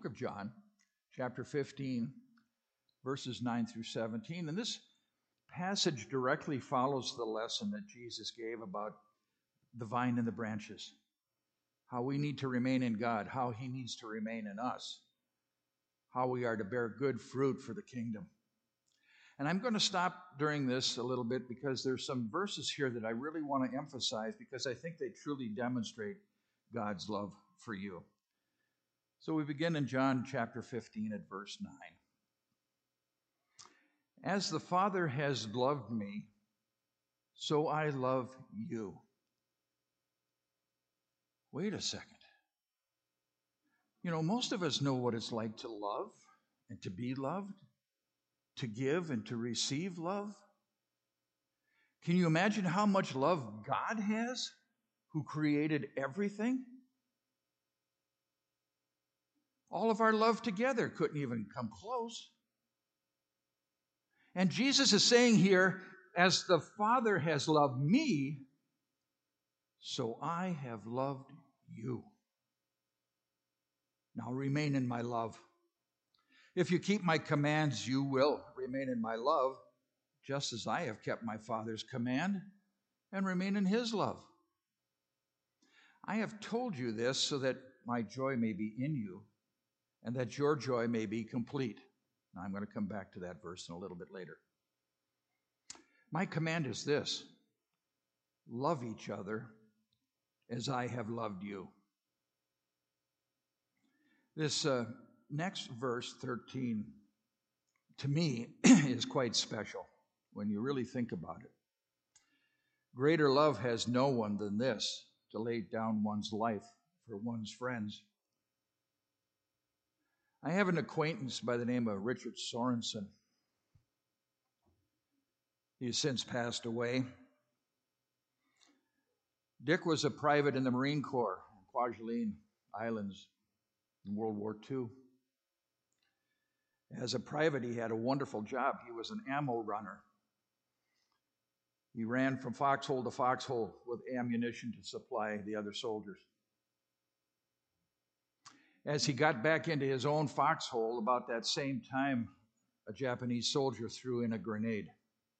of John, chapter 15, verses 9 through 17. And this passage directly follows the lesson that Jesus gave about the vine and the branches, how we need to remain in God, how he needs to remain in us, how we are to bear good fruit for the kingdom. And I'm going to stop during this a little bit because there's some verses here that I really want to emphasize because I think they truly demonstrate God's love for you. So we begin in John chapter 15 at verse 9. As the Father has loved me, so I love you. Wait a second. You know, most of us know what it's like to love and to be loved, to give and to receive love. Can you imagine how much love God has, who created everything? All of our love together couldn't even come close. And Jesus is saying here, as the Father has loved me, so I have loved you. Now remain in my love. If you keep my commands, you will remain in my love, just as I have kept my Father's command and remain in his love. I have told you this so that my joy may be in you and that your joy may be complete. Now I'm going to come back to that verse in a little bit later. My command is this: love each other as I have loved you. This next verse, 13, to me is quite special when you really think about it. Greater love has no one than this, to lay down one's life for one's friends. I have an acquaintance by the name of Richard Sorensen. He has since passed away. Dick was a private in the Marine Corps in Kwajalein Islands in World War II. As a private, he had a wonderful job. He was an ammo runner. He ran from foxhole to foxhole with ammunition to supply the other soldiers. As he got back into his own foxhole, about that same time, a Japanese soldier threw in a grenade.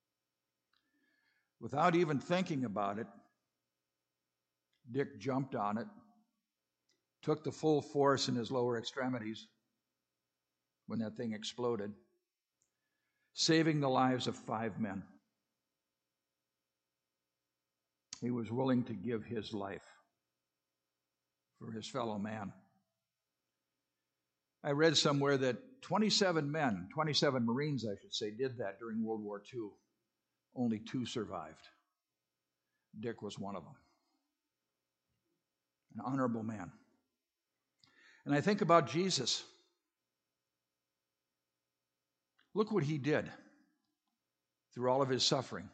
Without even thinking about it, Dick jumped on it, took the full force in his lower extremities when that thing exploded, saving the lives of 5 men. He was willing to give his life for his fellow man. I read somewhere that 27 Marines, I should say, did that during World War II. Only 2 survived. Dick was one of them. An honorable man. And I think about Jesus. Look what he did through all of his suffering.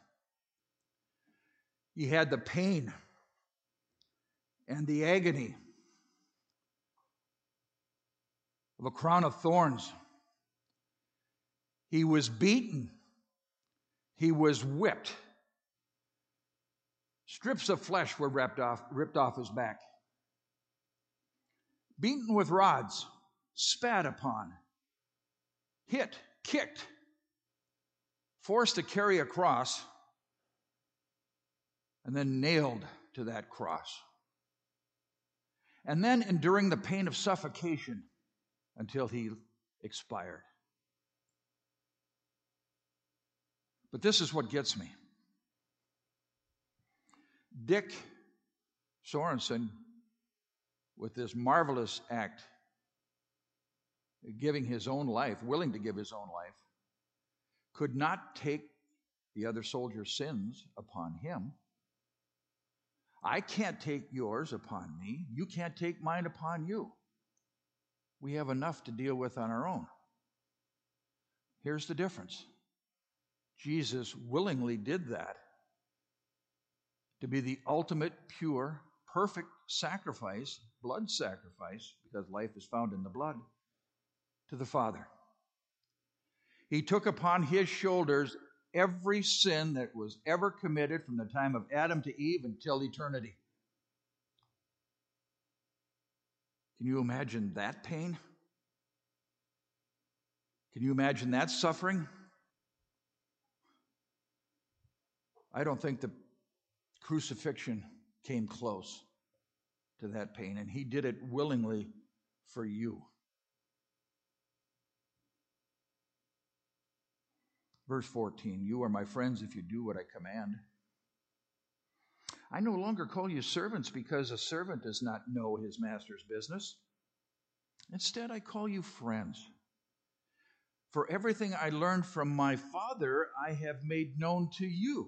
He had the pain and the agony of a crown of thorns. He was beaten. He was whipped. Strips of flesh were ripped off his back. Beaten with rods, spat upon, hit, kicked, forced to carry a cross, and then nailed to that cross. And then enduring the pain of suffocation until he expired. But this is what gets me. Dick Sorensen, with this marvelous act, giving his own life, willing to give his own life, could not take the other soldier's sins upon him. I can't take yours upon me. You can't take mine upon you. We have enough to deal with on our own. Here's the difference. Jesus willingly did that to be the ultimate, pure, perfect sacrifice, blood sacrifice, because life is found in the blood, to the Father. He took upon his shoulders every sin that was ever committed from the time of Adam to Eve until eternity. Can you imagine that pain? Can you imagine that suffering? I don't think the crucifixion came close to that pain, and he did it willingly for you. Verse 14, you are my friends if you do what I command. I no longer call you servants because a servant does not know his master's business. Instead, I call you friends. For everything I learned from my Father, I have made known to you.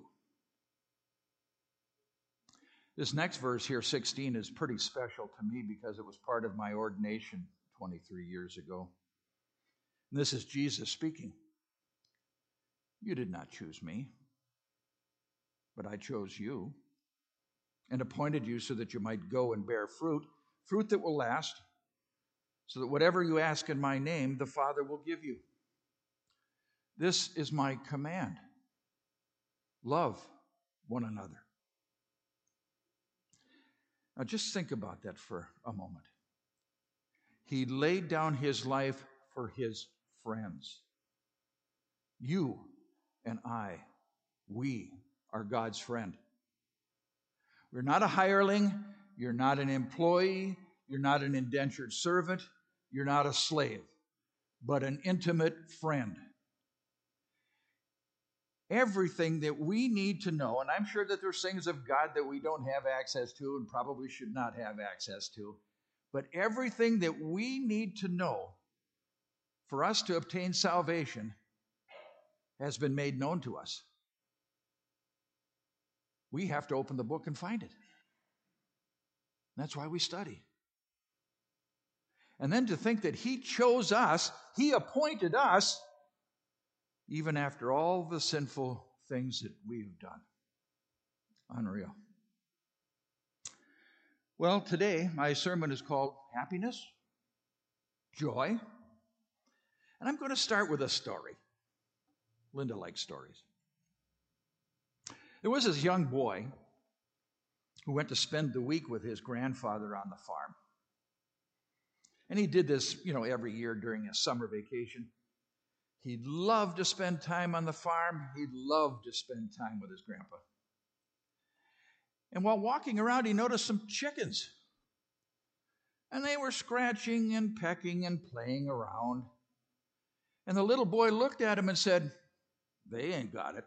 This next verse here, 16, is pretty special to me because it was part of my ordination 23 years ago. And this is Jesus speaking. You did not choose me, but I chose you and appointed you so that you might go and bear fruit, fruit that will last, so that whatever you ask in my name, the Father will give you. This is my command. Love one another. Now just think about that for a moment. He laid down his life for his friends. You and I, we are God's friend. We're not a hireling. You're not an employee. You're not an indentured servant. You're not a slave, but an intimate friend. Everything that we need to know, and I'm sure that there's things of God that we don't have access to and probably should not have access to, but everything that we need to know for us to obtain salvation has been made known to us. We have to open the book and find it. That's why we study. And then to think that he chose us, he appointed us, even after all the sinful things that we have done. Unreal. Well, today my sermon is called Happiness, Joy, and I'm going to start with a story. Linda likes stories. There was this young boy who went to spend the week with his grandfather on the farm. And he did this, every year during a summer vacation. He loved to spend time on the farm. He loved to spend time with his grandpa. And while walking around, he noticed some chickens. And they were scratching and pecking and playing around. And the little boy looked at him and said, "They ain't got it."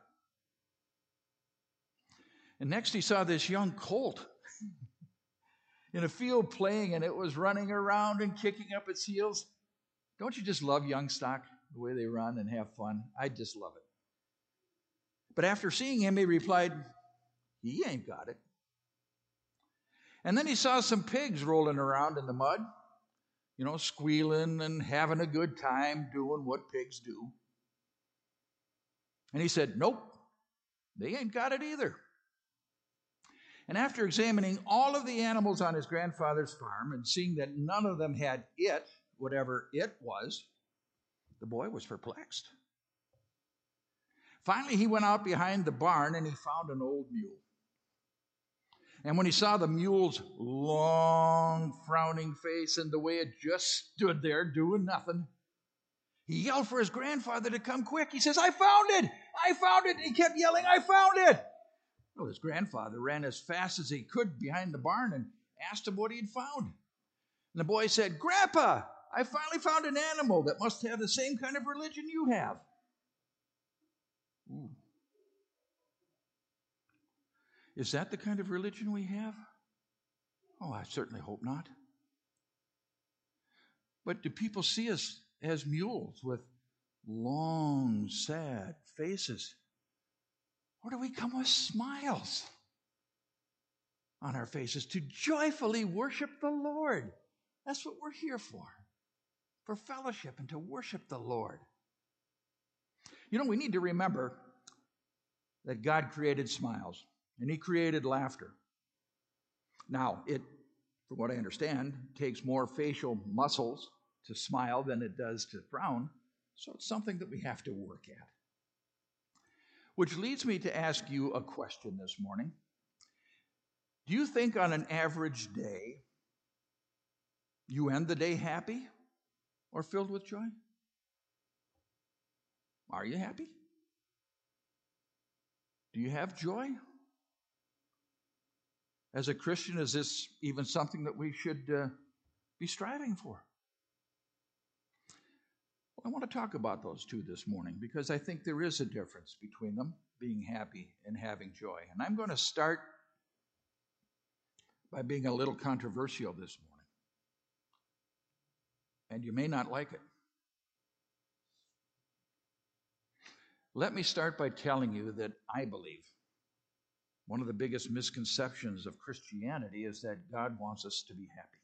And next he saw this young colt in a field playing, and it was running around and kicking up its heels. Don't you just love young stock, the way they run and have fun? I just love it. But after seeing him, he replied, "He ain't got it." And then he saw some pigs rolling around in the mud, squealing and having a good time doing what pigs do. And he said, "Nope, they ain't got it either." And after examining all of the animals on his grandfather's farm and seeing that none of them had it, whatever it was, the boy was perplexed. Finally, he went out behind the barn and he found an old mule. And when he saw the mule's long, frowning face and the way it just stood there doing nothing, he yelled for his grandfather to come quick. He says, "I found it! I found it!" And he kept yelling, "I found it!" Well, his grandfather ran as fast as he could behind the barn and asked him what he had found. And the boy said, "Grandpa, I finally found an animal that must have the same kind of religion you have." Ooh. Is that the kind of religion we have? Oh, I certainly hope not. But do people see us as mules with long, sad faces? Or do we come with smiles on our faces to joyfully worship the Lord? That's what we're here for fellowship and to worship the Lord. We need to remember that God created smiles and he created laughter. Now, it, from what I understand, takes more facial muscles to smile than it does to frown, so it's something that we have to work at. Which leads me to ask you a question this morning. Do you think on an average day, you end the day happy or filled with joy? Are you happy? Do you have joy? As a Christian, is this even something that we should be striving for? Well, I want to talk about those two this morning because I think there is a difference between them, being happy and having joy. And I'm going to start by being a little controversial this morning. And you may not like it. Let me start by telling you that I believe one of the biggest misconceptions of Christianity is that God wants us to be happy.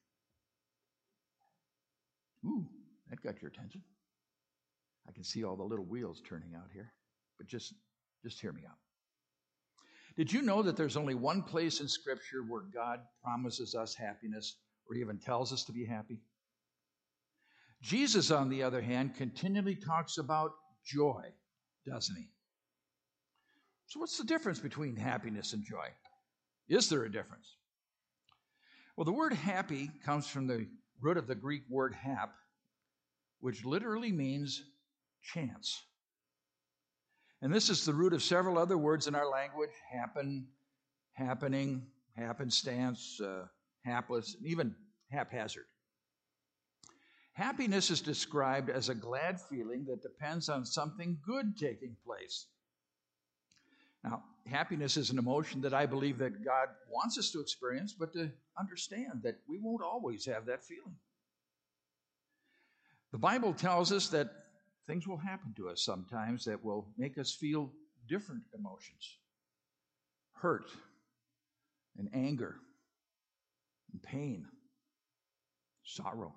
Ooh, that got your attention. I can see all the little wheels turning out here, but just hear me out. Did you know that there's only one place in Scripture where God promises us happiness or even tells us to be happy? Jesus, on the other hand, continually talks about joy, doesn't he? So what's the difference between happiness and joy? Is there a difference? Well, the word happy comes from the root of the Greek word hap, which literally means chance. And this is the root of several other words in our language: happen, happening, happenstance, hapless, and even haphazard. Happiness is described as a glad feeling that depends on something good taking place. Now, happiness is an emotion that I believe that God wants us to experience, but to understand that we won't always have that feeling. The Bible tells us that things will happen to us sometimes that will make us feel different emotions: hurt and anger and pain, sorrow.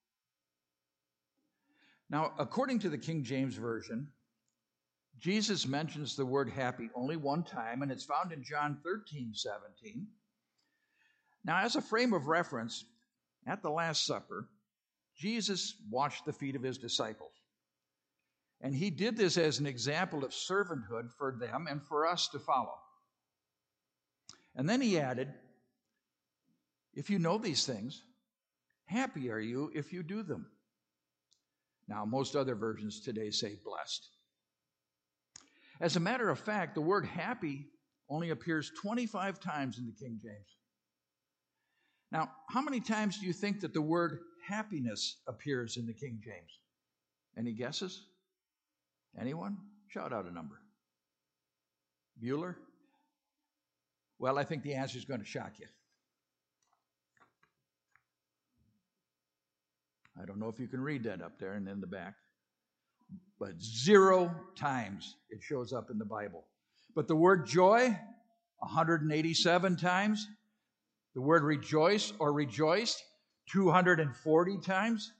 Now, according to the King James Version, Jesus mentions the word happy only one time, and it's found in John 13:17. Now, as a frame of reference, at the Last Supper, Jesus washed the feet of his disciples. And he did this as an example of servanthood for them and for us to follow. And then he added, if you know these things, happy are you if you do them. Now, most other versions today say blessed. As a matter of fact, the word happy only appears 25 times in the King James. Now, how many times do you think that the word happiness appears in the King James? Any guesses? Anyone? Shout out a number. Bueller? Well, I think the answer is going to shock you. I don't know if you can read that up there and in the back. But 0 times it shows up in the Bible. But the word joy, 187 times. The word rejoice or rejoiced, 240 times.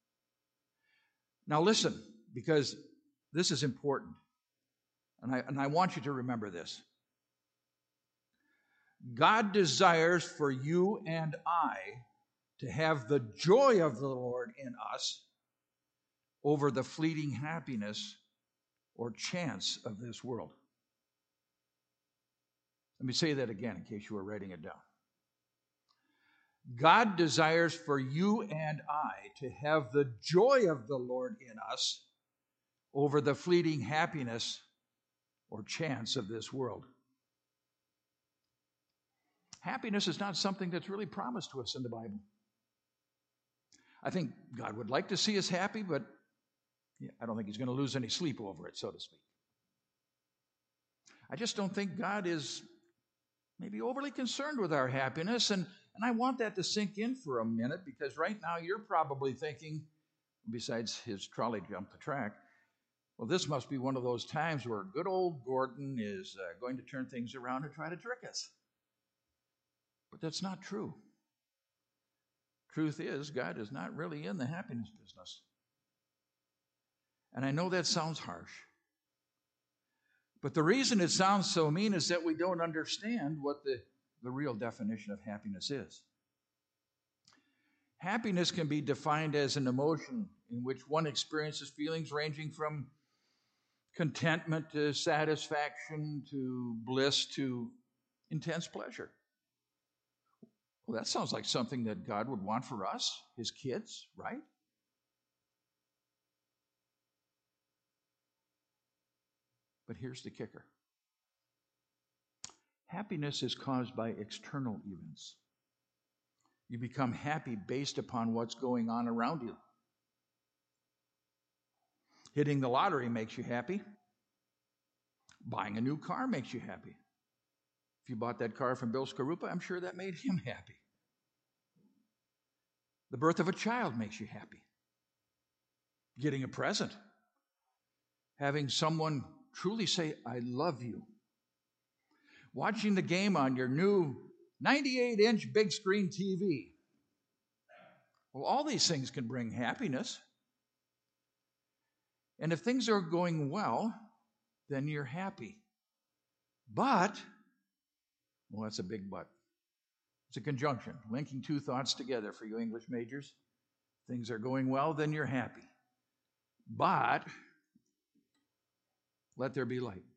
Now listen, because this is important. And I want you to remember this. God desires for you and I to have the joy of the Lord in us over the fleeting happiness or chance of this world. Let me say that again in case you were writing it down. God desires for you and I to have the joy of the Lord in us over the fleeting happiness or chance of this world. Happiness is not something that's really promised to us in the Bible. I think God would like to see us happy, but I don't think he's going to lose any sleep over it, so to speak. I just don't think God is maybe overly concerned with our happiness, and I want that to sink in for a minute, because right now you're probably thinking, besides his trolley jumped the track, well, this must be one of those times where good old Gordon is going to turn things around and try to trick us. But that's not true. Truth is, God is not really in the happiness business. And I know that sounds harsh. But the reason it sounds so mean is that we don't understand what the real definition of happiness is. Happiness can be defined as an emotion in which one experiences feelings ranging from contentment to satisfaction to bliss to intense pleasure. Well, that sounds like something that God would want for us, his kids, right? But here's the kicker. Happiness is caused by external events. You become happy based upon what's going on around you. Hitting the lottery makes you happy. Buying a new car makes you happy. If you bought that car from Bill Skarupa, I'm sure that made him happy. The birth of a child makes you happy. Getting a present. Having someone truly say, I love you. Watching the game on your new 98-inch big screen TV. Well, all these things can bring happiness. And if things are going well, then you're happy. But, well, that's a big but. It's a conjunction, linking two thoughts together for you English majors. Things are going well, then you're happy. But, let there be light.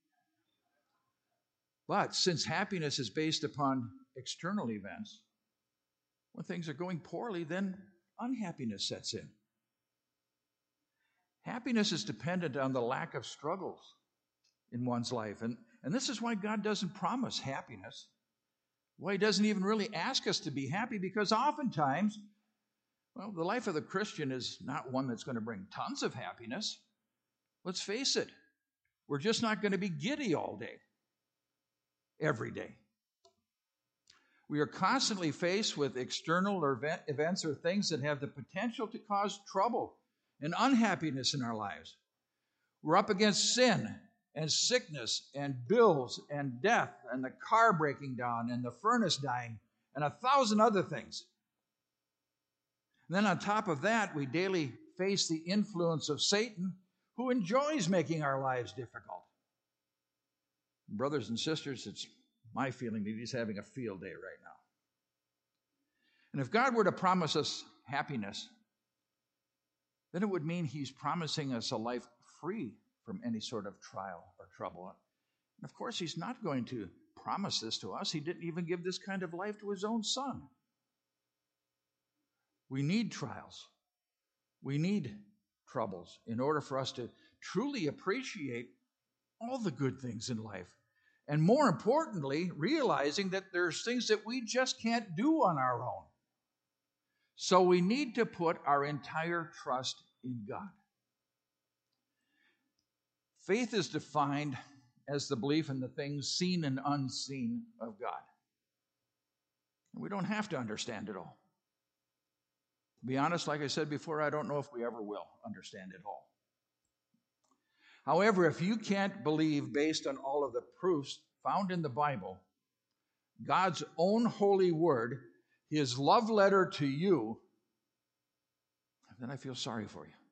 But since happiness is based upon external events, when things are going poorly, then unhappiness sets in. Happiness is dependent on the lack of struggles in one's life. And this is why God doesn't promise happiness. Why He doesn't even really ask us to be happy, because oftentimes, well, the life of the Christian is not one that's going to bring tons of happiness. Let's face it, we're just not going to be giddy all day, every day. We are constantly faced with external events or things that have the potential to cause trouble and unhappiness in our lives. We're up against sin and sickness and bills and death and the car breaking down and the furnace dying and 1,000 other things. And then on top of that, we daily face the influence of Satan, who enjoys making our lives difficult. Brothers and sisters, it's my feeling that he's having a field day right now. And if God were to promise us happiness, then it would mean He's promising us a life free from any sort of trial or trouble. And of course, He's not going to promise this to us. He didn't even give this kind of life to His own Son. We need trials. We need troubles in order for us to truly appreciate all the good things in life. And more importantly, realizing that there's things that we just can't do on our own. So we need to put our entire trust in God. Faith is defined as the belief in the things seen and unseen of God. And we don't have to understand it all. To be honest, like I said before, I don't know if we ever will understand it all. However, if you can't believe based on all of the proofs found in the Bible, God's own holy word, His love letter to you, then I feel sorry for you.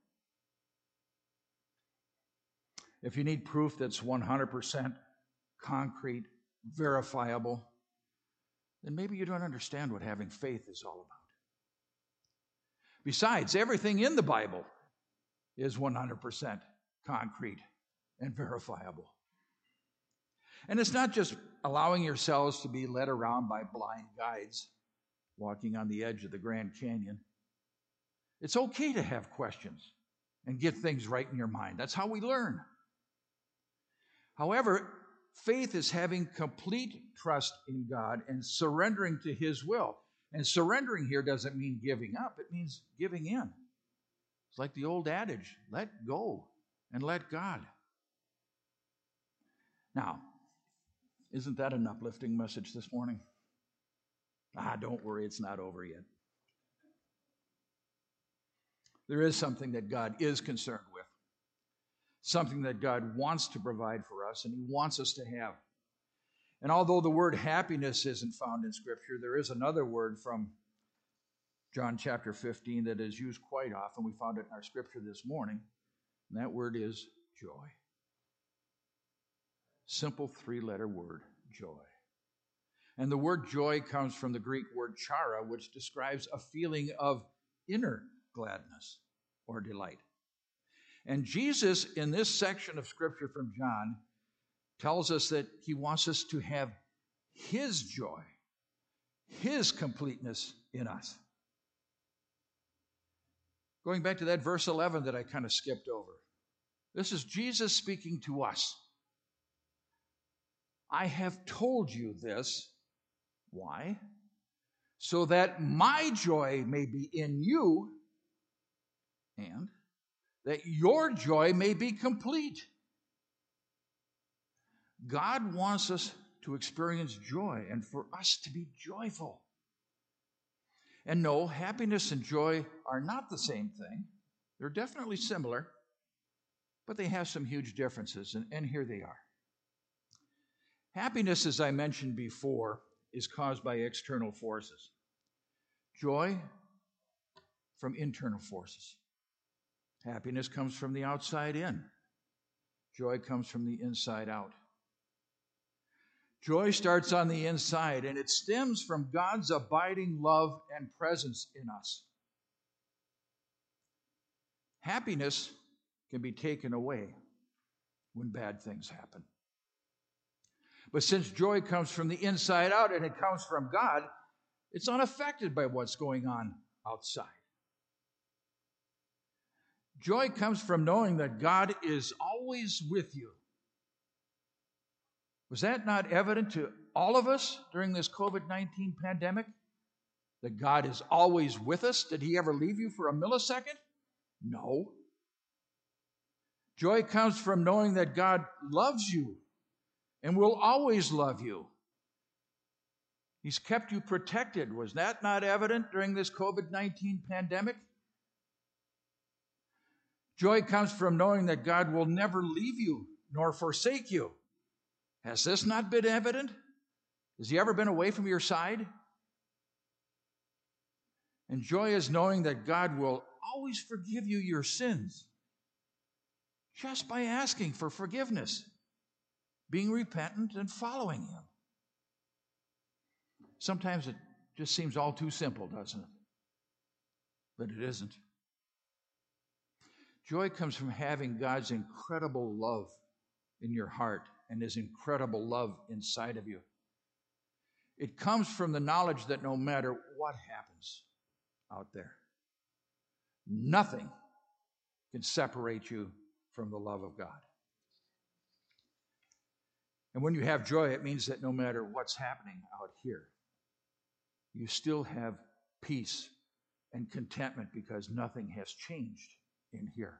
If you need proof that's 100% concrete, verifiable, then maybe you don't understand what having faith is all about. Besides, everything in the Bible is 100% concrete and verifiable. And it's not just allowing yourselves to be led around by blind guides walking on the edge of the Grand Canyon. It's okay to have questions and get things right in your mind. That's how we learn. However, faith is having complete trust in God and surrendering to His will. And surrendering here doesn't mean giving up. It means giving in. It's like the old adage, let go and let God. Now, isn't that an uplifting message this morning? Don't worry, it's not over yet. There is something that God is concerned with, something that God wants to provide for us, and He wants us to have. And although the word happiness isn't found in Scripture, there is another word from John chapter 15 that is used quite often. We found it in our Scripture this morning, and that word is joy. Simple three-letter word, joy. And the word joy comes from the Greek word chara, which describes a feeling of inner gladness or delight. And Jesus, in this section of Scripture from John, tells us that He wants us to have His joy, His completeness in us. Going back to that verse 11 that I kind of skipped over. This is Jesus speaking to us I have told you this. Why? So that my joy may be in you and that your joy may be complete. God wants us to experience joy and for us to be joyful. And no, happiness and joy are not the same thing. They're definitely similar, but they have some huge differences, and here they are. Happiness, as I mentioned before, is caused by external forces. Joy from internal forces. Happiness comes from the outside in. Joy comes from the inside out. Joy starts on the inside, and it stems from God's abiding love and presence in us. Happiness can be taken away when bad things happen. But since joy comes from the inside out and it comes from God, it's unaffected by what's going on outside. Joy comes from knowing that God is always with you. Was that not evident to all of us during this COVID-19 pandemic? That God is always with us? Did he ever leave you for a millisecond? No. Joy comes from knowing that God loves you and will always love you. He's kept you protected. Was that not evident during this COVID-19 pandemic? Joy comes from knowing that God will never leave you nor forsake you. Has this not been evident? Has he ever been away from your side? And joy is knowing that God will always forgive you your sins just by asking for forgiveness, being repentant and following him. Sometimes it just seems all too simple, doesn't it? But it isn't. Joy comes from having God's incredible love in your heart and his incredible love inside of you. It comes from the knowledge that no matter what happens out there, nothing can separate you from the love of God. And when you have joy, it means that no matter what's happening out here, you still have peace and contentment because nothing has changed in here.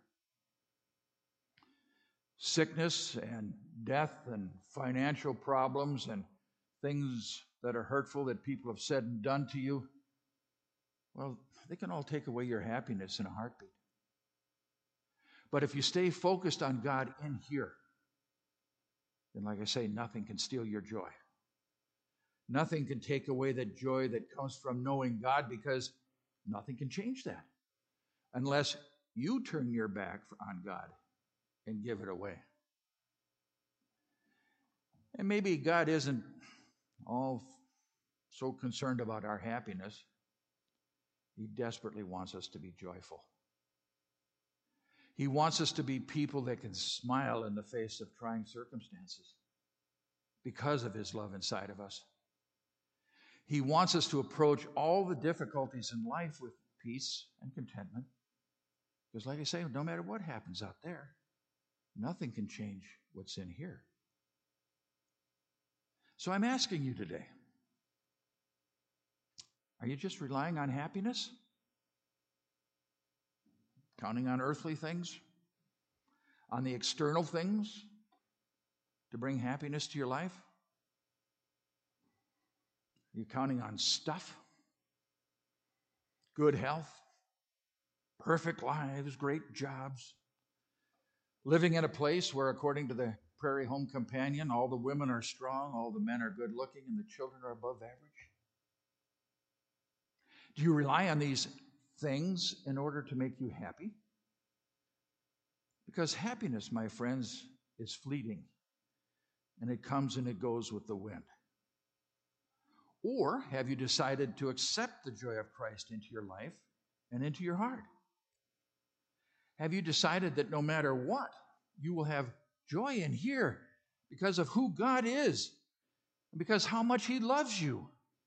Sickness and death and financial problems and things that are hurtful that people have said and done to you, well, they can all take away your happiness in a heartbeat. But if you stay focused on God in here, then like I say, nothing can steal your joy. Nothing can take away the joy that comes from knowing God, because nothing can change that unless you turn your back on God and give it away. And maybe God isn't all so concerned about our happiness. He desperately wants us to be joyful. He wants us to be people that can smile in the face of trying circumstances because of his love inside of us. He wants us to approach all the difficulties in life with peace and contentment. Because like I say, no matter what happens out there, nothing can change what's in here. So I'm asking you today, are you just relying on happiness? Counting on earthly things? On the external things to bring happiness to your life? Are you counting on stuff? Good health? Perfect lives? Great jobs? Living in a place where, according to the Prairie Home Companion, all the women are strong, all the men are good looking, and the children are above average? Do you rely on these things in order to make you happy? Because happiness, my friends, is fleeting, and it comes and it goes with the wind. Or have you decided to accept the joy of Christ into your life and into your heart? Have you decided that no matter what, you will have joy in here because of who God is and because how much he loves you?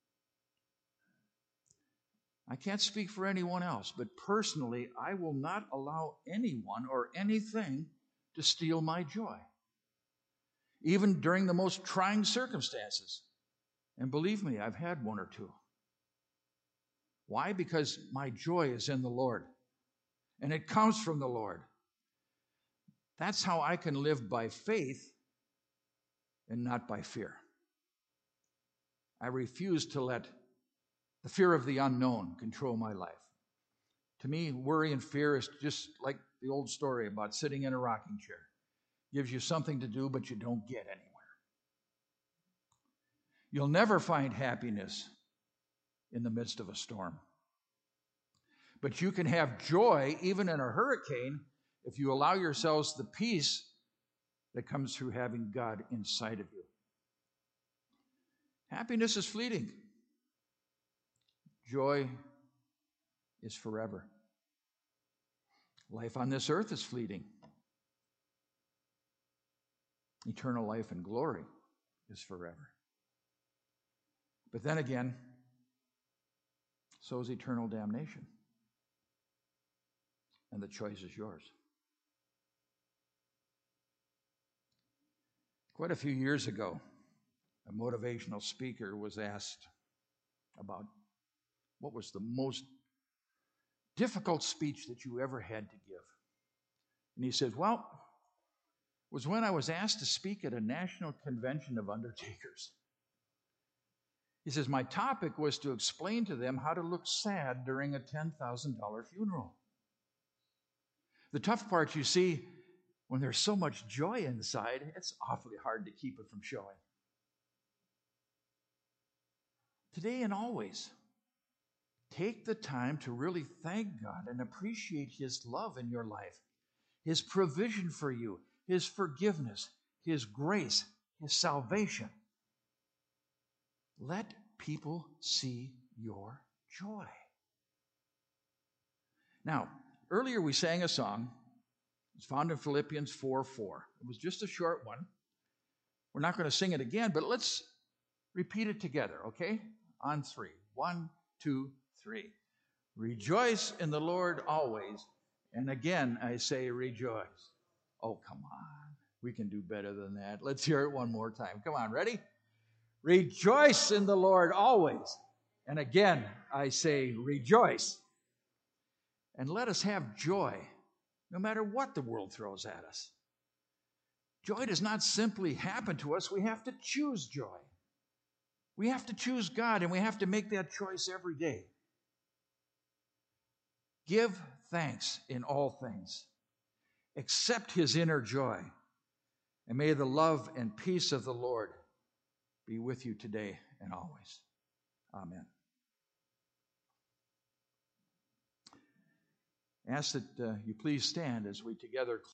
I can't speak for anyone else, but personally, I will not allow anyone or anything to steal my joy. even during the most trying circumstances. And believe me, I've had one or two. Why? Because my joy is in the Lord, and it comes from the Lord. That's how I can live by faith and not by fear. I refuse to let the fear of the unknown control my life. To me, worry and fear is just like the old story about sitting in a rocking chair. Gives you something to do, but you don't get anywhere. You'll never find happiness in the midst of a storm. But you can have joy even in a hurricane if you allow yourselves the peace that comes through having God inside of you. Happiness is fleeting. Joy is forever. Life on this earth is fleeting. Eternal life and glory is forever. But then again, so is eternal damnation. And the choice is yours. Quite a few years ago, a motivational speaker was asked about what was the most difficult speech that you ever had to give. And he said, well, it was when I was asked to speak at a national convention of undertakers. He says, my topic was to explain to them how to look sad during a $10,000 funeral. The tough part, you see, when there's so much joy inside, it's awfully hard to keep it from showing. Today and always, take the time to really thank God and appreciate His love in your life, His provision for you, His forgiveness, His grace, His salvation. Let people see your joy. Now, earlier we sang a song. It's found in Philippians 4:4. It was just a short one. We're not going to sing it again, but let's repeat it together, okay? On 3. 1, 2, 3. Rejoice in the Lord always. And again, I say rejoice. Oh, come on. We can do better than that. Let's hear it one more time. Come on, ready? Rejoice in the Lord always. And again, I say rejoice. And let us have joy no matter what the world throws at us. Joy does not simply happen to us. We have to choose joy. We have to choose God, and we have to make that choice every day. Give thanks in all things. Accept His inner joy. And may the love and peace of the Lord be with you today and always. Amen. Ask that you please stand as we together